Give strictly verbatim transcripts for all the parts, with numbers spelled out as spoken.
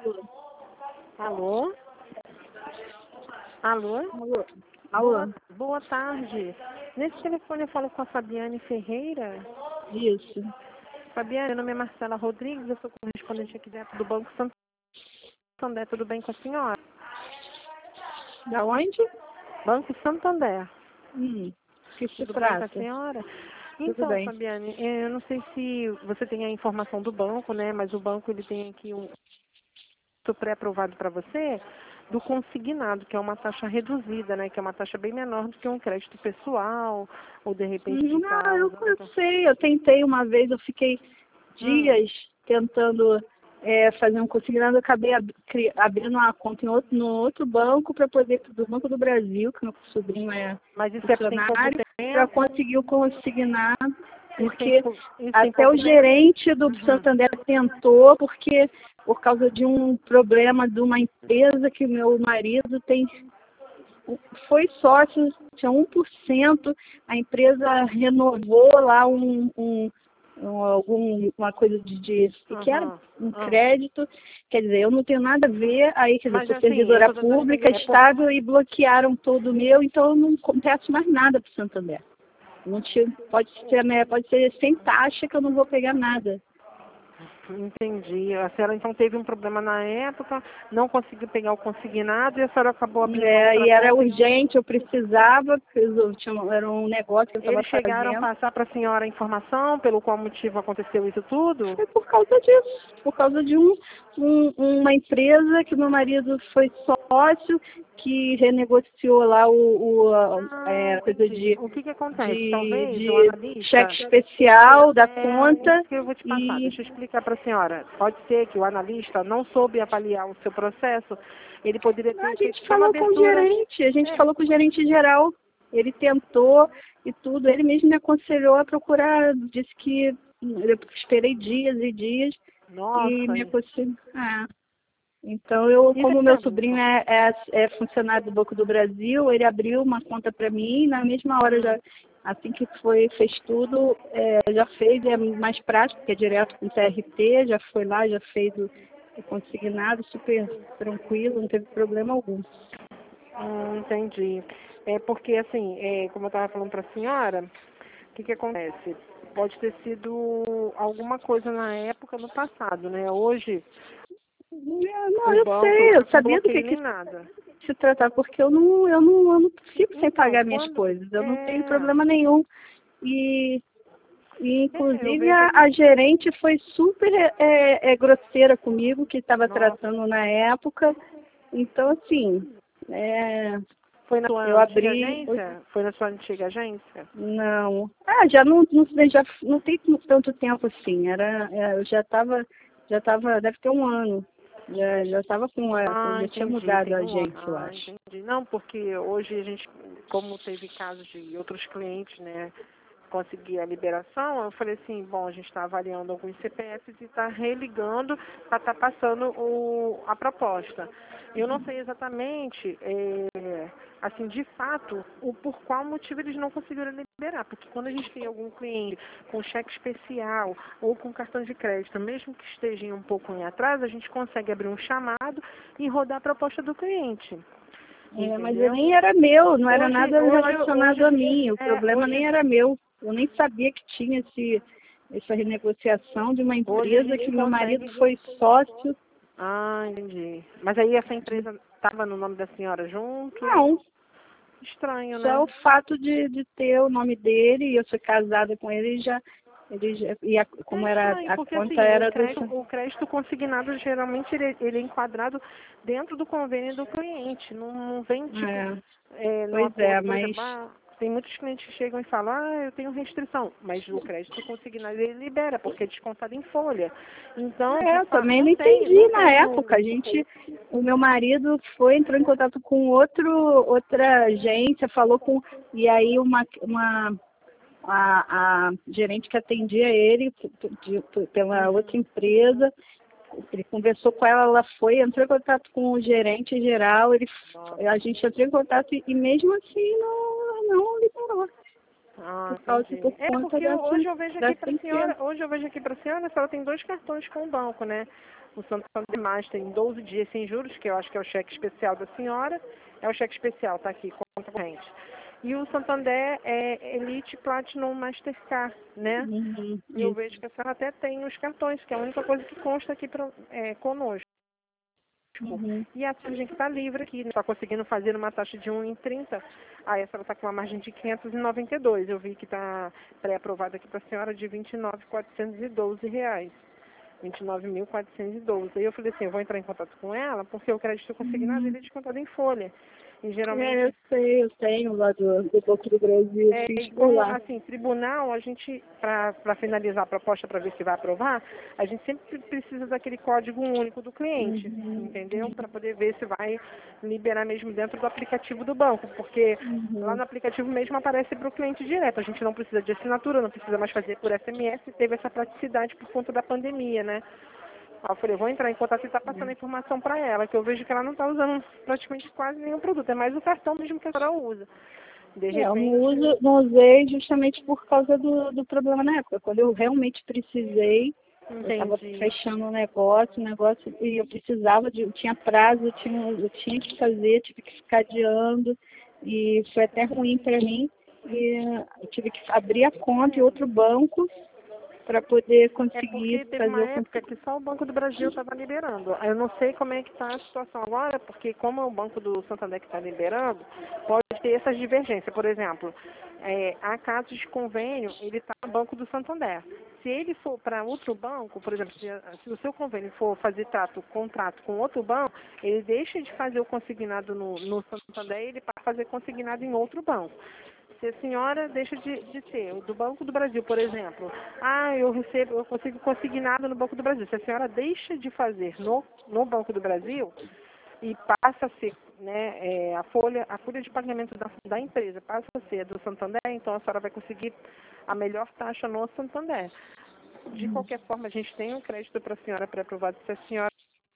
Alô? Alô? Alô? Boa, Alô? boa tarde. Nesse telefone eu falo com a Fabiane Ferreira. Isso. Fabiane, meu nome é Marcela Rodrigues, eu sou correspondente aqui dentro do Banco Santander. Tudo bem com a senhora? Da onde? Banco Santander. Hum, que se Tudo bem com a trata? senhora? Tudo Então, bem. Fabiane, eu não sei se você tem a informação do banco, né? Mas o banco ele tem aqui um pré-aprovado para você do consignado, que é uma taxa reduzida, né? Que é uma taxa bem menor do que um crédito pessoal, ou de repente de Não, eu, casa. eu sei, eu tentei uma vez, eu fiquei Hum. dias tentando é, fazer um consignado, eu acabei ab cri- abrindo uma conta em outro, no outro banco para poder, do Banco do Brasil, que meu sobrinho é Mas isso é tem pouco funcionário, para tempo? conseguir o consignado, Isso tem, porque pou- isso tem até o pouco tempo? gerente do Uhum. Santander tentou, porque por causa de um problema de uma empresa que meu marido tem, foi sócio, tinha um por cento, a empresa renovou lá um, um, um, algum, uma coisa de, de o que era Uhum. um Uhum. crédito, quer dizer, eu não tenho nada a ver, aí quer dizer, Mas sou assim, eu servidora tô tentando pública, entender. É por... Estado, e bloquearam todo o meu, então eu não peço mais nada para o Santander. Não tinha, pode ser, né, pode ser sem taxa que eu não vou pegar nada. Entendi. A senhora então teve um problema na época, não conseguiu pegar o consignado e a senhora acabou abrindo uma É, outra e era conta. urgente, eu precisava, porque eu tinha, era um negócio que eu estava Eles chegaram a fazendo. passar para a senhora a informação pelo qual motivo aconteceu isso tudo? Foi por causa disso, por causa de um, um, uma empresa que meu marido foi sócio, que renegociou lá o, o a, Ah, é, coisa entendi. de, O que que acontece? de, Talvez o de analista, cheque especial da é conta isso que eu vou te passar, e deixa eu explicar para a senhora. Pode ser que o analista não soube avaliar o seu processo, ele poderia a ter feito gente só uma falou com o abertura. gerente, a gente É, falou com o gerente geral, ele tentou e tudo, ele mesmo me aconselhou a procurar, disse que eu esperei dias e dias e nossa, me aconselhou. Ah. Então, eu, isso como meu é sobrinho é, é, é funcionário do Banco do Brasil, ele abriu uma conta para mim e na mesma hora, já, assim que foi, fez tudo, é, já fez, é mais prático, porque é direto com o T R T, já foi lá, já fez o, o consignado, super tranquilo, não teve problema algum. Hum, entendi. É porque, assim, é, como eu estava falando para a senhora, o que que acontece? Pode ter sido alguma coisa na época, no passado, né? Hoje, É, não, o eu banco não sei, está eu com sabia do que, bloqueio que nem nada. se tratar, porque eu não, eu não, eu não fico sem Então, pagar minhas quando... coisas, eu não tenho É, problema nenhum. E E, é, eu inclusive, vejo a, aqui... a gerente foi super é, é, grosseira comigo, que estava Nossa, tratando na época. Então, assim, é, foi na sua eu antiga abri... agência? Foi na sua antiga agência? Não. Ah, já não, não, já não tem tanto tempo assim. Era, é, eu já estava, já estava, deve ter um ano. Já já estava com, é, Ah, já tinha entendi, mudado a tem um ano. agência, eu Ah, acho. entendi. Não, porque hoje a gente, como teve casos de outros clientes, né, conseguir a liberação, eu falei assim, bom, a gente está avaliando alguns C P Fs e está religando para estar passando o, a proposta. Eu não sei exatamente, é, assim, de fato, o por qual motivo eles não conseguiram liberar, porque quando a gente tem algum cliente com cheque especial ou com cartão de crédito, mesmo que esteja um pouco em atraso, a gente consegue abrir um chamado e rodar a proposta do cliente. É, mas eu Entendeu? nem era meu, não era Hoje, nada hoje, hoje, relacionado a mim. O é, problema hoje nem era meu. Eu nem sabia que tinha esse, essa renegociação de uma Hoje a empresa gente que meu marido consegue. foi sócio. Ah, entendi. Mas aí essa empresa estava no nome da senhora junto? Não, Estranho, só o né? fato de, de ter o nome dele e eu ser casada com ele já. Ele já e a, É como era estranho, a porque conta assim, o era do. crédito, o crédito consignado geralmente ele, ele é enquadrado dentro do convênio do cliente. Não, não vem tipo É, é, no pois é, acordo, por mas exemplo, ah, tem muitos clientes que chegam e falam, ah, eu tenho restrição, mas o crédito consignado ele libera, porque é descontado em folha. Então, de é, eu fato, também não não tem, entendi não na tem época. A o. gente, o meu marido foi, entrou em contato com outro, outra agência, falou com, e aí uma, uma a, a gerente que atendia ele de, de, pela Uhum. outra empresa, ele conversou com ela, ela foi, entrou em contato com o gerente geral, ele, a gente entrou em contato e, e mesmo assim não, não liberou. Ah, Por causa, entendi. por É conta porque eu- dessa, hoje eu vejo aqui dessa pra senhora, empresa. hoje eu vejo aqui pra senhora, a senhora tem dois cartões com o banco, né? O Santander Mais tem doze dias sem juros, que eu acho que é o cheque especial da senhora. É o cheque especial, tá aqui, conta corrente. E o Santander é Elite Platinum Mastercard, né? Uhum, E eu isso. vejo que a senhora até tem os cartões, que é a única coisa que consta aqui pra, é, conosco. Uhum. E a margem que está livre aqui, está conseguindo fazer uma taxa de um vírgula trinta, aí a senhora está com uma margem de quinhentos e noventa e dois. Eu vi que está pré-aprovada aqui para a senhora de vinte e nove mil quatrocentos e doze reais. vinte e nove mil quatrocentos e doze. Aí eu falei assim, eu vou entrar em contato com ela, porque o crédito consignado Uhum. ele é descontado em folha. E É, eu geralmente sei, eu tenho lá do, do Banco do Brasil, é, fiz por como, lá. assim, tribunal, a gente, para finalizar a proposta para ver se vai aprovar, a gente sempre precisa daquele código único do cliente, Uhum. entendeu? Para poder ver se vai liberar mesmo dentro do aplicativo do banco, porque lá Uhum. no aplicativo mesmo aparece para o cliente direto. A gente não precisa de assinatura, não precisa mais fazer por S M S, teve essa praticidade por conta da pandemia, né? Aí eu falei, vou entrar em contato e tá passando a informação para ela, que eu vejo que ela não está usando praticamente quase nenhum produto, é mais o cartão mesmo que a senhora usa. De É, eu não, repente, uso, não usei justamente por causa do, do problema na época. Quando eu realmente precisei, eu estava entendi. fechando um negócio, um negócio, e eu precisava de, eu tinha prazo, eu tinha, eu tinha que fazer, tive que ficar adiando, e foi até ruim para mim. E eu tive que abrir a conta em outro banco para poder É conseguir porque teve fazer uma o época que só o Banco do Brasil estava liberando. Eu não sei como é que está a situação agora, porque como é o Banco do Santander que está liberando, pode ter essas divergências. Por exemplo, é, há casos de convênio, ele está no Banco do Santander. Se ele for para outro banco, por exemplo, se, se o seu convênio for fazer trato, contrato com outro banco, ele deixa de fazer o consignado no, no Santander e ele passa a fazer consignado em outro banco. Se a senhora deixa de, de ter, do Banco do Brasil, por exemplo, ah, eu recebo, eu consigo consignado no Banco do Brasil. Se a senhora deixa de fazer no, no Banco do Brasil e passa a ser, né, é, a folha, a folha de pagamento da, da empresa passa a ser do Santander, então a senhora vai conseguir a melhor taxa no Santander. De qualquer forma, a gente tem um crédito para a senhora pré-aprovado. Se a senhora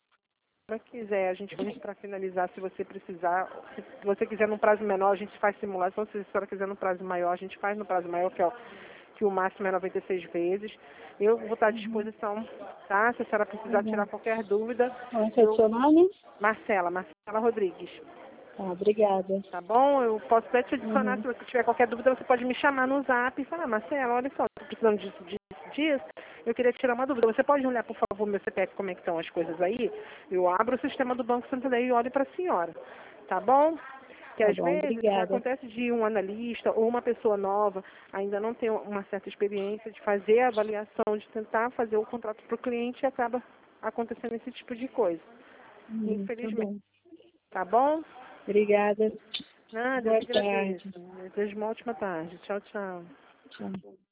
quiser, a gente vai para finalizar, se você precisar, se você quiser num prazo menor, a gente faz simulação, se a senhora quiser num prazo maior, a gente faz no prazo maior, que, é o, que o máximo é noventa e seis vezes. Eu vou estar à disposição, tá? Se a senhora precisar tirar Uhum. qualquer dúvida, Qual é o eu, seu nome? Marcela, Marcela Rodrigues, Tá, obrigada. tá bom? Eu posso até te adicionar, Uhum. se você tiver qualquer dúvida, você pode me chamar no zap e falar, Marcela, olha só, estou precisando disso, disso, disso, eu queria tirar uma dúvida. Você pode olhar, por favor, meu C P F, como é que estão as coisas aí? Eu abro o sistema do Banco Santander e olho para a senhora, tá bom? Que Tá às bom, vezes obrigada. acontece de um analista ou uma pessoa nova ainda não tem uma certa experiência de fazer a avaliação, de tentar fazer o contrato para o cliente e acaba acontecendo esse tipo de coisa. Uhum, tá Infelizmente. bom. Tá bom? Obrigada. Nada, eu Boa que agradeço. tarde. Desejo uma ótima tarde. Tchau, tchau. Tchau.